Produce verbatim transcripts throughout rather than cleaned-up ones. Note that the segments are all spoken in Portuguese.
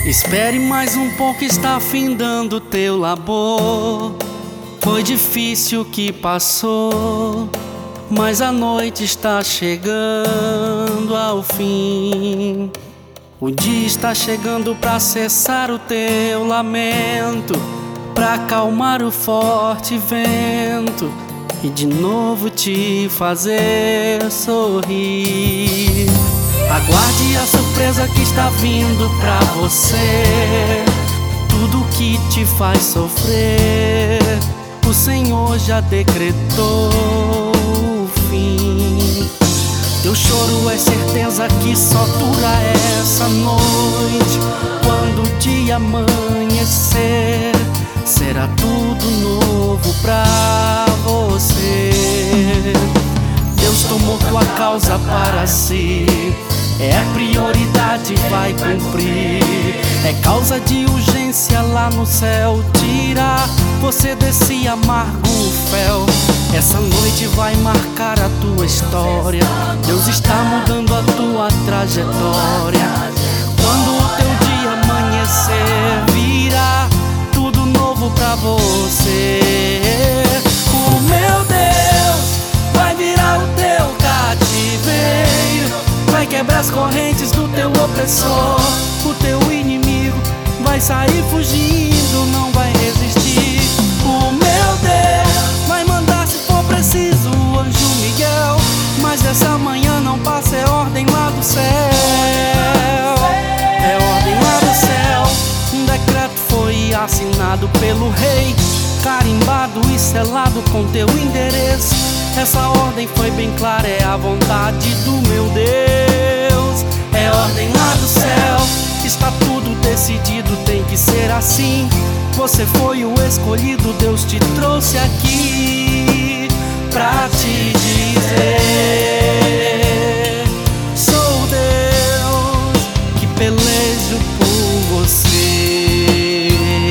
Espere mais um pouco, está findando teu labor. Foi difícil o que passou, mas a noite está chegando ao fim. O dia está chegando pra cessar o teu lamento, pra acalmar o forte vento e de novo te fazer sorrir. Aguarde a surpresa que está vindo pra você. Tudo que te faz sofrer, o Senhor já decretou o fim. Teu choro é certeza que só dura essa noite. Quando o dia amanhecer, será tudo novo pra você. Deus tomou tua causa para si, é prioridade, vai cumprir. É causa de urgência lá no céu, tirar você desse amargo fel. Essa noite vai marcar a tua história. Deus está mudando a tua trajetória. Quando o teu dia amanhecer, virá tudo novo pra você. O meu Deus vai virar o teu cativeiro, vai quebrar as correntes do teu opressor. O teu inimigo vai sair fugindo, não vai resistir. O meu Deus vai mandar, se for preciso, o anjo Miguel. Mas essa manhã não passa, é ordem lá do céu. É ordem lá do céu. Um decreto foi assinado pelo rei, carimbado e selado com teu endereço. Essa ordem foi bem clara, é a vontade do meu Deus. É ordem lá do céu, está tudo decidido, tem que ser assim. Você foi o escolhido, Deus te trouxe aqui pra te dizer: sou Deus que pelejo por você.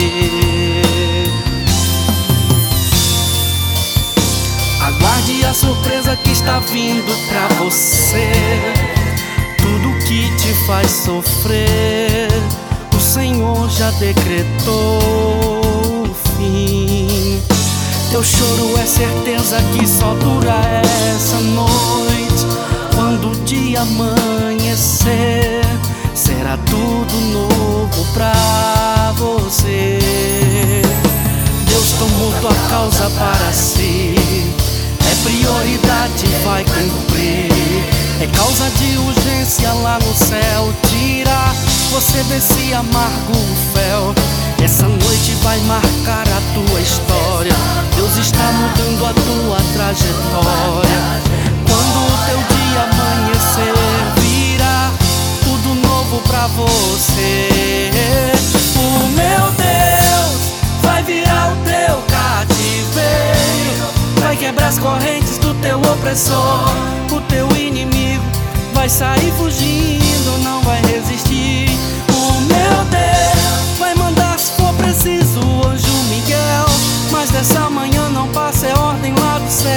Aguarde a surpresa que está vindo pra você. Tudo que te faz sofrer, o Senhor já decretou o fim. Teu choro é certeza que só dura essa noite. Quando o dia amanhecer, será tudo novo pra você. Deus tomou tua causa para si, é prioridade, vai cumprir. É causa de urgência lá no céu, tira você desse amargo fel. Essa noite vai marcar a tua história. Deus está mudando a tua trajetória. Quando o teu dia amanhecer, virá tudo novo pra você. O meu Deus vai virar o teu cativeiro, vai quebrar as correntes do teu opressor. O teu inimigo vai sair fugindo, não vai resistir. O meu Deus vai mandar, se for preciso, o anjo Miguel. Mas dessa manhã não passa, é ordem lá do céu.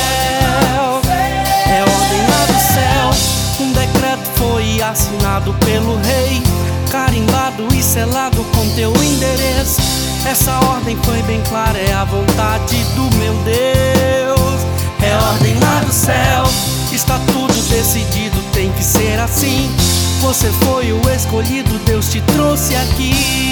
É ordem lá do céu. Um decreto foi assinado pelo rei, carimbado e selado com teu endereço. Essa ordem foi bem clara, é a vontade do meu Deus. É ordem lá do céu, está tudo decidido, tem que ser assim. Você foi o escolhido, Deus te trouxe aqui